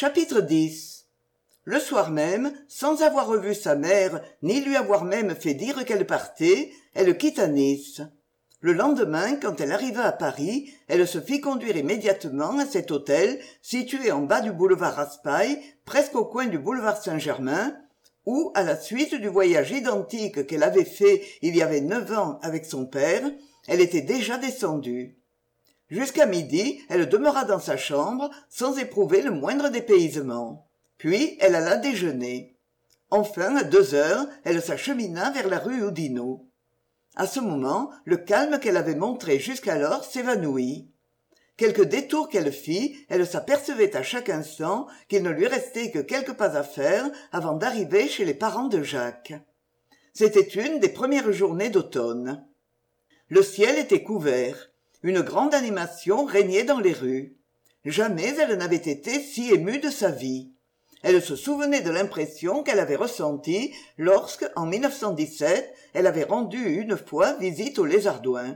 Chapitre 10. Le soir même, sans avoir revu sa mère, ni lui avoir même fait dire qu'elle partait, elle quitta Nice. Le lendemain, quand elle arriva à Paris, elle se fit conduire immédiatement à cet hôtel situé en bas du boulevard Raspail, presque au coin du boulevard Saint-Germain, où, à la suite du voyage identique qu'elle avait fait il y avait 9 ans avec son père, elle était déjà descendue. Jusqu'à midi, elle demeura dans sa chambre, sans éprouver le moindre dépaysement. Puis, elle alla déjeuner. Enfin, à 2 heures, elle s'achemina vers la rue Oudinot. À ce moment, le calme qu'elle avait montré jusqu'alors s'évanouit. Quelque détour qu'elle fit, elle s'apercevait à chaque instant qu'il ne lui restait que quelques pas à faire avant d'arriver chez les parents de Jacques. C'était une des premières journées d'automne. Le ciel était couvert. Une grande animation régnait dans les rues. Jamais elle n'avait été si émue de sa vie. Elle se souvenait de l'impression qu'elle avait ressentie lorsque, en 1917, elle avait rendu une fois visite aux Lézardouins.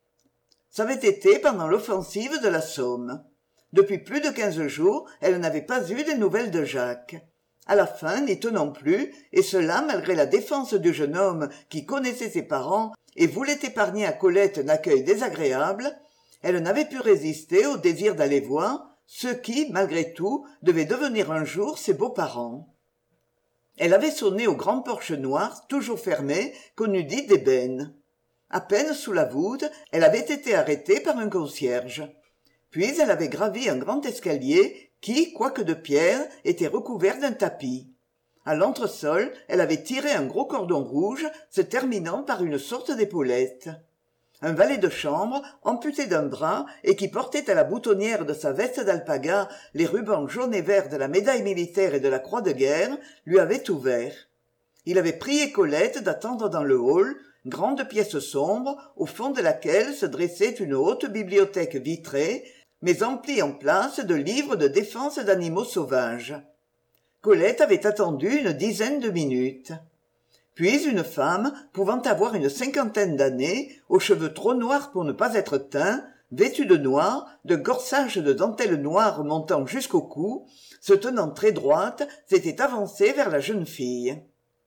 Ça avait été pendant l'offensive de la Somme. Depuis plus de 15 jours, elle n'avait pas eu des nouvelles de Jacques. À la fin, n'y tenant plus, et cela malgré la défense du jeune homme qui connaissait ses parents et voulait épargner à Colette un accueil désagréable, elle n'avait pu résister au désir d'aller voir ceux qui, malgré tout, devaient devenir un jour ses beaux-parents. Elle avait sonné au grand porche noir, toujours fermé, qu'on eût dit d'ébène. À peine sous la voûte, elle avait été arrêtée par un concierge. Puis elle avait gravi un grand escalier qui, quoique de pierre, était recouvert d'un tapis. À l'entresol, elle avait tiré un gros cordon rouge, se terminant par une sorte d'épaulette. Un valet de chambre, amputé d'un bras et qui portait à la boutonnière de sa veste d'alpaga les rubans jaunes et verts de la médaille militaire et de la croix de guerre, lui avait ouvert. Il avait prié Colette d'attendre dans le hall, grande pièce sombre, au fond de laquelle se dressait une haute bibliothèque vitrée, mais emplie en place de livres de défense d'animaux sauvages. Colette avait attendu une dizaine de minutes. Puis une femme, pouvant avoir une 50aine d'années, aux cheveux trop noirs pour ne pas être teints, vêtue de noir, de corsages de dentelle noire montant jusqu'au cou, se tenant très droite, s'était avancée vers la jeune fille.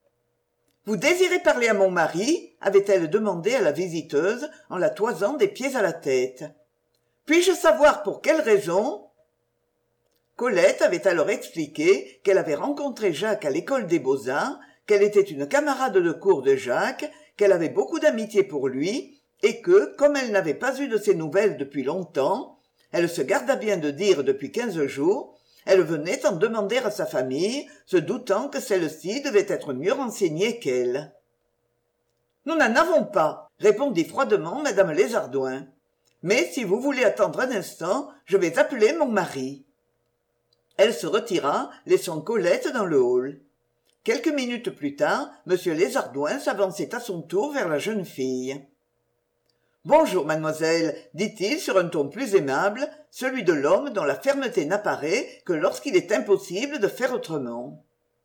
« Vous désirez parler à mon mari ?» avait-elle demandé à la visiteuse en la toisant des pieds à la tête. « Puis-je savoir pour quelle raison ?» Colette avait alors expliqué qu'elle avait rencontré Jacques à l'école des beaux-arts, qu'elle était une camarade de cour de Jacques, qu'elle avait beaucoup d'amitié pour lui, et que, comme elle n'avait pas eu de ses nouvelles depuis longtemps, elle se garda bien de dire depuis 15 jours, elle venait en demander à sa famille, se doutant que celle-ci devait être mieux renseignée qu'elle. « Nous n'en avons pas, » répondit froidement madame Lézardouin. « Mais si vous voulez attendre un instant, je vais appeler mon mari. » Elle se retira, laissant Colette dans le hall. Quelques minutes plus tard, M. Lézardouin s'avançait à son tour vers la jeune fille. « Bonjour, mademoiselle, » dit-il sur un ton plus aimable, celui de l'homme dont la fermeté n'apparaît que lorsqu'il est impossible de faire autrement.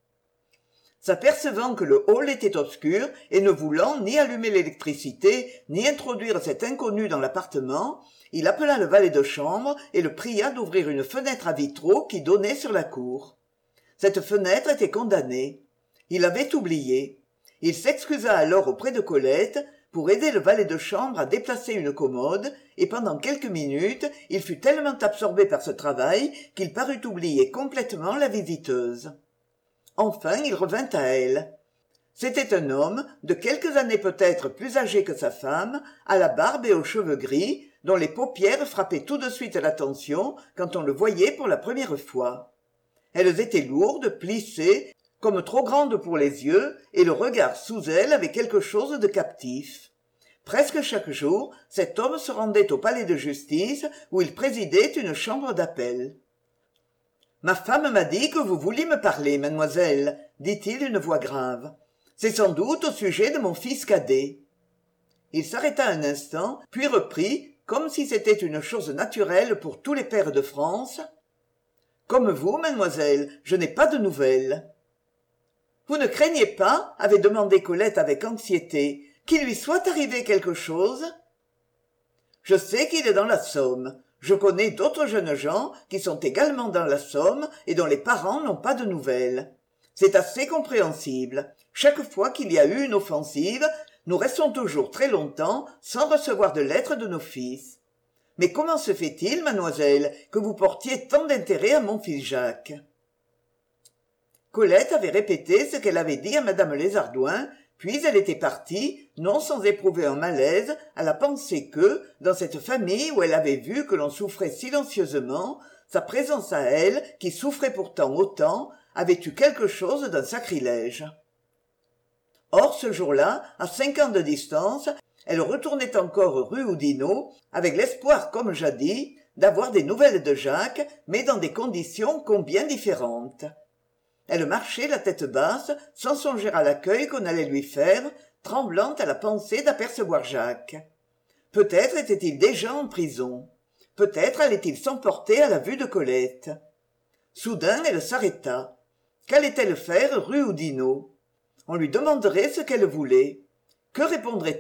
S'apercevant que le hall était obscur et ne voulant ni allumer l'électricité ni introduire cet inconnu dans l'appartement, il appela le valet de chambre et le pria d'ouvrir une fenêtre à vitraux qui donnait sur la cour. Cette fenêtre était condamnée. Il avait oublié. Il s'excusa alors auprès de Colette pour aider le valet de chambre à déplacer une commode, et pendant quelques minutes, il fut tellement absorbé par ce travail qu'il parut oublier complètement la visiteuse. Enfin, il revint à elle. C'était un homme, de quelques années peut-être plus âgé que sa femme, à la barbe et aux cheveux gris, dont les paupières frappaient tout de suite l'attention quand on le voyait pour la première fois. Elles étaient lourdes, plissées, comme trop grandes pour les yeux, et le regard sous elles avait quelque chose de captif. Presque chaque jour, cet homme se rendait au palais de justice où il présidait une chambre d'appel. « Ma femme m'a dit que vous vouliez me parler, mademoiselle, » dit-il d'une voix grave. « C'est sans doute au sujet de mon fils cadet. » Il s'arrêta un instant, puis reprit, comme si c'était une chose naturelle pour tous les pères de France. « Comme vous, mademoiselle, je n'ai pas de nouvelles. »« Vous ne craignez pas, » avait demandé Colette avec anxiété, « qu'il lui soit arrivé quelque chose ?»« Je sais qu'il est dans la Somme. Je connais d'autres jeunes gens qui sont également dans la Somme et dont les parents n'ont pas de nouvelles. C'est assez compréhensible. Chaque fois qu'il y a eu une offensive, nous restons toujours très longtemps sans recevoir de lettres de nos fils. Mais comment se fait-il, mademoiselle, que vous portiez tant d'intérêt à mon fils Jacques ?» Colette avait répété ce qu'elle avait dit à madame Lézardouin, puis elle était partie, non sans éprouver un malaise, à la pensée que, dans cette famille où elle avait vu que l'on souffrait silencieusement, sa présence à elle, qui souffrait pourtant autant, avait eu quelque chose d'un sacrilège. Or, ce jour-là, à 5 ans de distance, elle retournait encore rue Oudinot, avec l'espoir, comme jadis, d'avoir des nouvelles de Jacques, mais dans des conditions combien différentes. Elle marchait la tête basse, sans songer à l'accueil qu'on allait lui faire, tremblante à la pensée d'apercevoir Jacques. Peut-être était-il déjà en prison. Peut-être allait-il s'emporter à la vue de Colette. Soudain, elle s'arrêta. Qu'allait-elle faire rue Oudinot ? On lui demanderait ce qu'elle voulait. Que répondrait-elle ?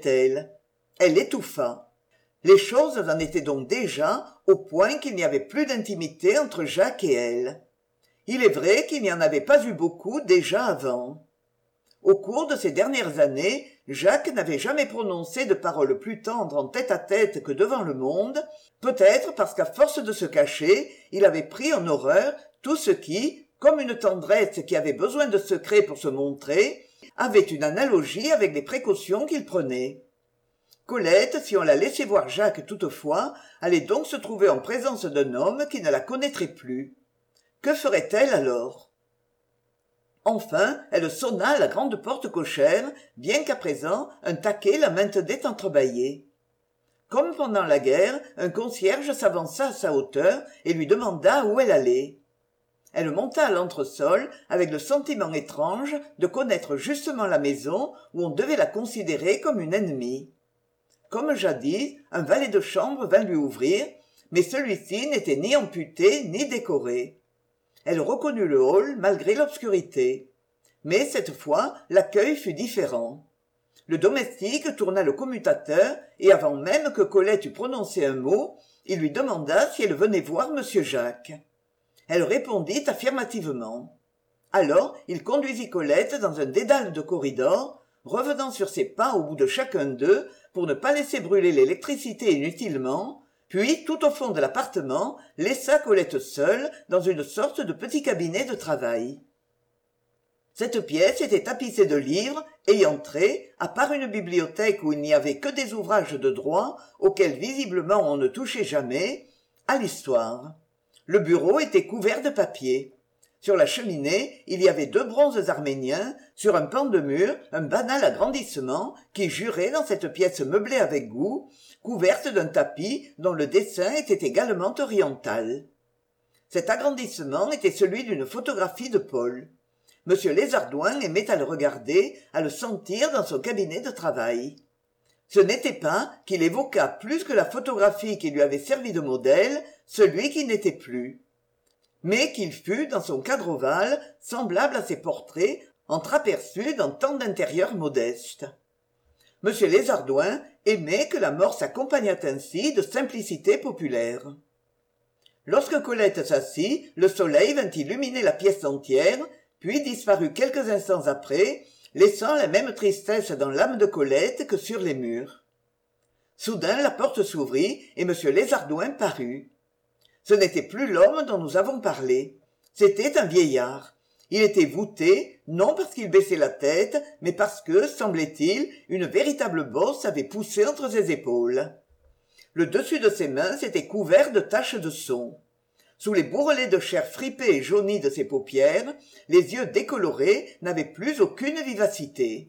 Elle étouffa. Les choses en étaient donc déjà au point qu'il n'y avait plus d'intimité entre Jacques et elle. Il est vrai qu'il n'y en avait pas eu beaucoup déjà avant. Au cours de ces dernières années, Jacques n'avait jamais prononcé de paroles plus tendres en tête-à-tête que devant le monde, peut-être parce qu'à force de se cacher, il avait pris en horreur tout ce qui, comme une tendresse qui avait besoin de secret pour se montrer, avait une analogie avec les précautions qu'il prenait. Colette, si on la laissait voir Jacques toutefois, allait donc se trouver en présence d'un homme qui ne la connaîtrait plus. Que ferait-elle alors ? Enfin, elle sonna à la grande porte cochère, bien qu'à présent un taquet la maintenait entrebâillée. Comme pendant la guerre, un concierge s'avança à sa hauteur et lui demanda où elle allait. Elle monta à l'entresol avec le sentiment étrange de connaître justement la maison où on devait la considérer comme une ennemie. Comme jadis, un valet de chambre vint lui ouvrir, mais celui-ci n'était ni amputé ni décoré. Elle reconnut le hall malgré l'obscurité. Mais cette fois, l'accueil fut différent. Le domestique tourna le commutateur et avant même que Colette eût prononcé un mot, il lui demanda si elle venait voir monsieur Jacques. Elle répondit affirmativement. Alors, il conduisit Colette dans un dédale de corridors, revenant sur ses pas au bout de chacun d'eux pour ne pas laisser brûler l'électricité inutilement, puis, tout au fond de l'appartement, laissa Colette seule dans une sorte de petit cabinet de travail. Cette pièce était tapissée de livres, ayant trait, à part une bibliothèque où il n'y avait que des ouvrages de droit, auxquels visiblement on ne touchait jamais, à l'histoire. Le bureau était couvert de papier. Sur la cheminée, il y avait 2 bronzes arméniens, sur un pan de mur, un banal agrandissement qui jurait dans cette pièce meublée avec goût, couverte d'un tapis dont le dessin était également oriental. Cet agrandissement était celui d'une photographie de Paul. Monsieur Lézardouin aimait à le regarder, à le sentir dans son cabinet de travail. Ce n'était pas qu'il évoquât plus que la photographie qui lui avait servi de modèle, celui qui n'était plus, mais qu'il fût, dans son cadre ovale, semblable à ses portraits, entreaperçus dans tant d'intérieurs modestes. Monsieur Lézardouin aimait que la mort s'accompagnât ainsi de simplicité populaire. Lorsque Colette s'assit, le soleil vint illuminer la pièce entière, puis disparut quelques instants après, laissant la même tristesse dans l'âme de Colette que sur les murs. Soudain la porte s'ouvrit et monsieur Lézardouin parut. Ce n'était plus l'homme dont nous avons parlé. C'était un vieillard. Il était voûté, non parce qu'il baissait la tête, mais parce que, semblait-il, une véritable bosse avait poussé entre ses épaules. Le dessus de ses mains s'était couvert de taches de son. Sous les bourrelets de chair fripée et jaunie de ses paupières, les yeux décolorés n'avaient plus aucune vivacité.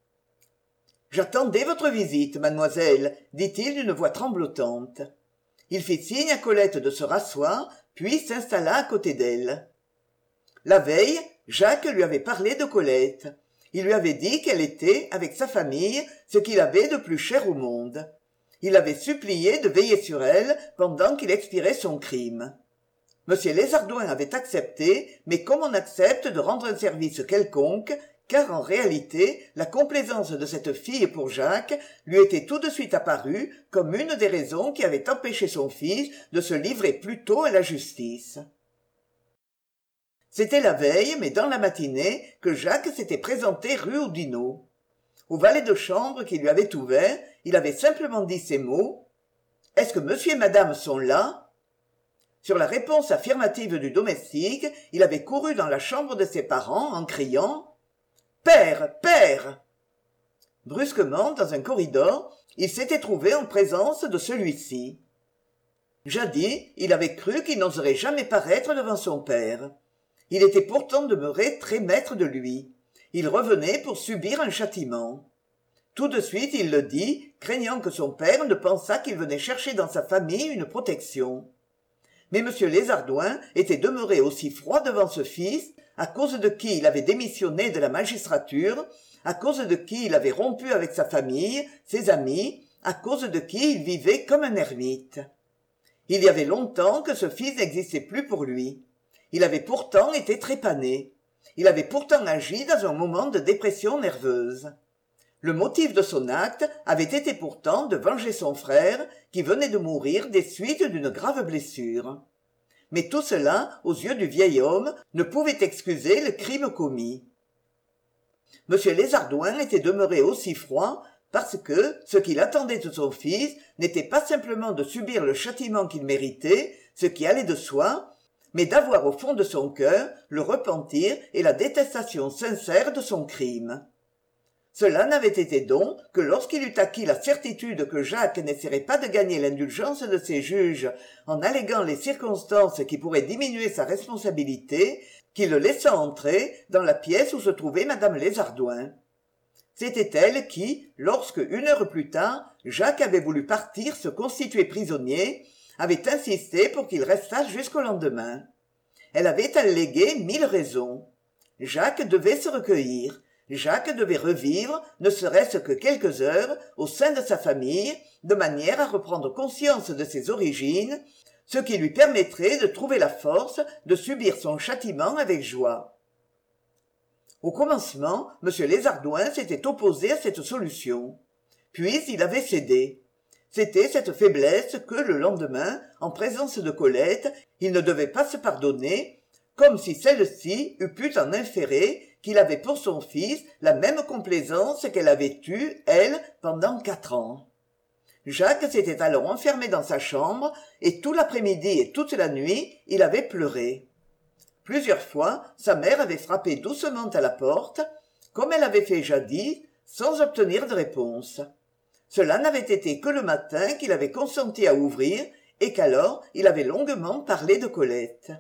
« J'attendais votre visite, mademoiselle, » dit-il d'une voix tremblotante. Il fit signe à Colette de se rasseoir, puis s'installa à côté d'elle. La veille, Jacques lui avait parlé de Colette. Il lui avait dit qu'elle était, avec sa famille, ce qu'il avait de plus cher au monde. Il avait supplié de veiller sur elle pendant qu'il expirait son crime. Monsieur Lézardouin avait accepté, mais comme on accepte de rendre un service quelconque, car en réalité la complaisance de cette fille pour Jacques lui était tout de suite apparue comme une des raisons qui avaient empêché son fils de se livrer plus tôt à la justice. C'était la veille, mais dans la matinée, que Jacques s'était présenté rue Oudinot. Au valet de chambre qui lui avait ouvert, il avait simplement dit ces mots: « Est-ce que monsieur et madame sont là ?» Sur la réponse affirmative du domestique, il avait couru dans la chambre de ses parents en criant: « Père, père !» Brusquement, dans un corridor, il s'était trouvé en présence de celui-ci. Jadis, il avait cru qu'il n'oserait jamais paraître devant son père. Il était pourtant demeuré très maître de lui. Il revenait pour subir un châtiment. Tout de suite, il le dit, craignant que son père ne pensât qu'il venait chercher dans sa famille une protection. Mais M. Lézardouin était demeuré aussi froid devant ce fils, à cause de qui il avait démissionné de la magistrature, à cause de qui il avait rompu avec sa famille, ses amis, à cause de qui il vivait comme un ermite. Il y avait longtemps que ce fils n'existait plus pour lui. Il avait pourtant été trépané. Il avait pourtant agi dans un moment de dépression nerveuse. Le motif de son acte avait été pourtant de venger son frère, qui venait de mourir des suites d'une grave blessure. Mais tout cela, aux yeux du vieil homme, ne pouvait excuser le crime commis. M. Lézardouin était demeuré aussi froid parce que ce qu'il attendait de son fils n'était pas simplement de subir le châtiment qu'il méritait, ce qui allait de soi, mais d'avoir au fond de son cœur le repentir et la détestation sincère de son crime. Cela n'avait été donc que lorsqu'il eut acquis la certitude que Jacques n'essaierait pas de gagner l'indulgence de ses juges en alléguant les circonstances qui pourraient diminuer sa responsabilité, qu'il le laissa entrer dans la pièce où se trouvait madame Lézardouin. C'était elle qui, lorsque, 1 heure plus tard, Jacques avait voulu partir se constituer prisonnier, avait insisté pour qu'il restât jusqu'au lendemain. Elle avait allégué 1000 raisons. Jacques devait se recueillir. Jacques devait revivre, ne serait-ce que quelques heures, au sein de sa famille, de manière à reprendre conscience de ses origines, ce qui lui permettrait de trouver la force de subir son châtiment avec joie. Au commencement, M. Lézardouin s'était opposé à cette solution. Puis il avait cédé. C'était cette faiblesse que, le lendemain, en présence de Colette, il ne devait pas se pardonner, comme si celle-ci eût pu en inférer qu'il avait pour son fils la même complaisance qu'elle avait eue, elle, pendant 4 ans. Jacques s'était alors enfermé dans sa chambre, et tout l'après-midi et toute la nuit, il avait pleuré. Plusieurs fois, sa mère avait frappé doucement à la porte, comme elle avait fait jadis, sans obtenir de réponse. Cela n'avait été que le matin qu'il avait consenti à ouvrir, et qu'alors il avait longuement parlé de Colette.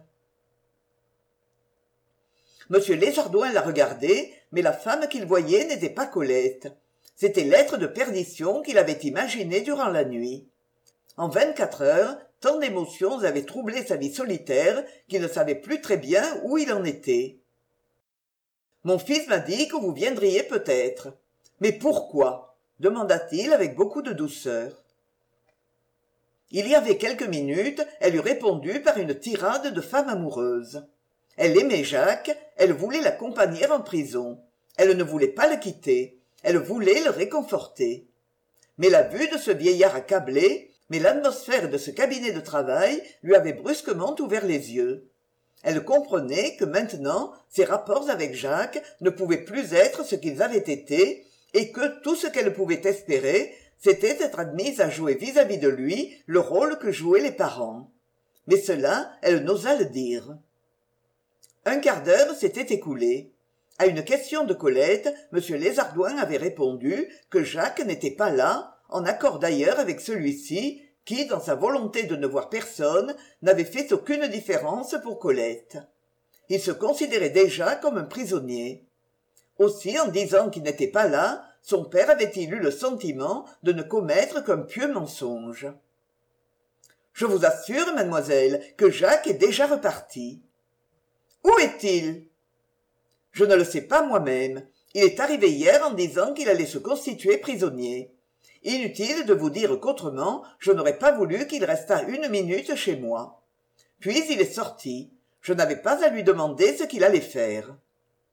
M. Lézardouin la regardait, mais la femme qu'il voyait n'était pas Colette. C'était l'être de perdition qu'il avait imaginé durant la nuit. En 24 heures, tant d'émotions avaient troublé sa vie solitaire qu'il ne savait plus très bien où il en était. « Mon fils m'a dit que vous viendriez peut-être. Mais pourquoi ?» demanda-t-il avec beaucoup de douceur. Il y avait quelques minutes, elle eut répondu par une tirade de femme amoureuse. Elle aimait Jacques, elle voulait l'accompagner en prison. Elle ne voulait pas le quitter, elle voulait le réconforter. Mais la vue de ce vieillard accablé, mais l'atmosphère de ce cabinet de travail lui avait brusquement ouvert les yeux. Elle comprenait que maintenant, ses rapports avec Jacques ne pouvaient plus être ce qu'ils avaient été, et que tout ce qu'elle pouvait espérer, c'était d'être admise à jouer vis-à-vis de lui le rôle que jouaient les parents. Mais cela, elle n'osa le dire. Un quart d'heure s'était écoulé. À une question de Colette, M. Lézardouin avait répondu que Jacques n'était pas là, en accord d'ailleurs avec celui-ci, qui, dans sa volonté de ne voir personne, n'avait fait aucune différence pour Colette. Il se considérait déjà comme un prisonnier. Aussi, en disant qu'il n'était pas là, son père avait-il eu le sentiment de ne commettre qu'un pieux mensonge. « Je vous assure, mademoiselle, que Jacques est déjà reparti. »« Où est-il » ?»« Je ne le sais pas moi-même. Il est arrivé hier en disant qu'il allait se constituer prisonnier. Inutile de vous dire qu'autrement, je n'aurais pas voulu qu'il restât 1 minute chez moi. Puis il est sorti. Je n'avais pas à lui demander ce qu'il allait faire. »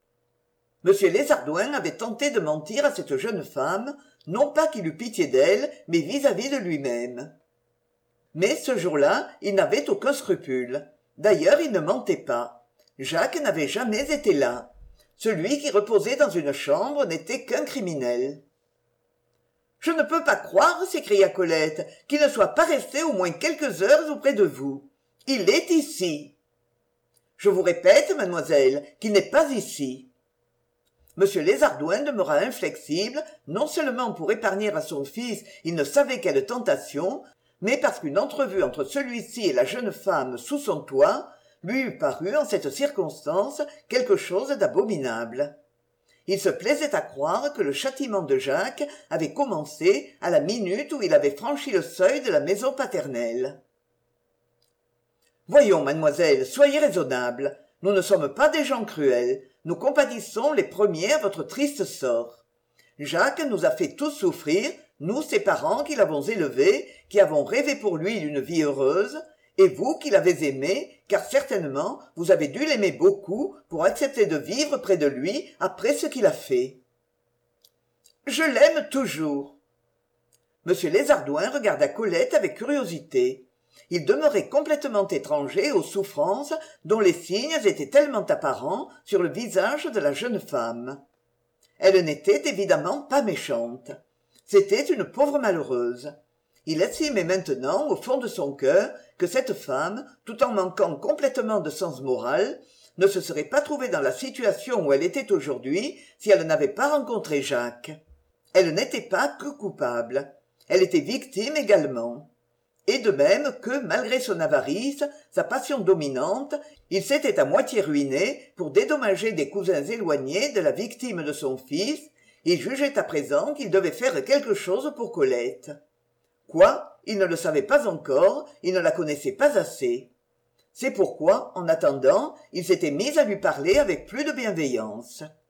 M. Lézardouin avait tenté de mentir à cette jeune femme, non pas qu'il eût pitié d'elle, mais vis-à-vis de lui-même. Mais ce jour-là, il n'avait aucun scrupule. D'ailleurs, il ne mentait pas. Jacques n'avait jamais été là. Celui qui reposait dans une chambre n'était qu'un criminel. « Je ne peux pas croire, s'écria Colette, qu'il ne soit pas resté au moins quelques heures auprès de vous. Il est ici. »« Je vous répète, mademoiselle, qu'il n'est pas ici. » M. Lézardouin demeura inflexible, non seulement pour épargner à son fils il ne savait quelle tentation, mais parce qu'une entrevue entre celui-ci et la jeune femme sous son toit lui eût paru en cette circonstance quelque chose d'abominable. Il se plaisait à croire que le châtiment de Jacques avait commencé à la minute où il avait franchi le seuil de la maison paternelle. « Voyons, mademoiselle, soyez raisonnable. Nous ne sommes pas des gens cruels. Nous compatissons les premiers à votre triste sort. Jacques nous a fait tous souffrir, nous ses parents qui l'avons élevé, qui avons rêvé pour lui d'une vie heureuse, et vous qui l'avez aimé, car certainement vous avez dû l'aimer beaucoup pour accepter de vivre près de lui après ce qu'il a fait. »« Je l'aime toujours. » M. Lézardouin regarda Colette avec curiosité. Il demeurait complètement étranger aux souffrances dont les signes étaient tellement apparents sur le visage de la jeune femme. Elle n'était évidemment pas méchante. C'était une pauvre malheureuse. Il estimait maintenant, au fond de son cœur, que cette femme, tout en manquant complètement de sens moral, ne se serait pas trouvée dans la situation où elle était aujourd'hui si elle n'avait pas rencontré Jacques. Elle n'était pas que coupable. Elle était victime également. Et de même que, malgré son avarice, sa passion dominante, il s'était à moitié ruiné pour dédommager des cousins éloignés de la victime de son fils, il jugeait à présent qu'il devait faire quelque chose pour Colette. Quoi, il ne le savait pas encore, il ne la connaissait pas assez. C'est pourquoi, en attendant, il s'était mis à lui parler avec plus de bienveillance.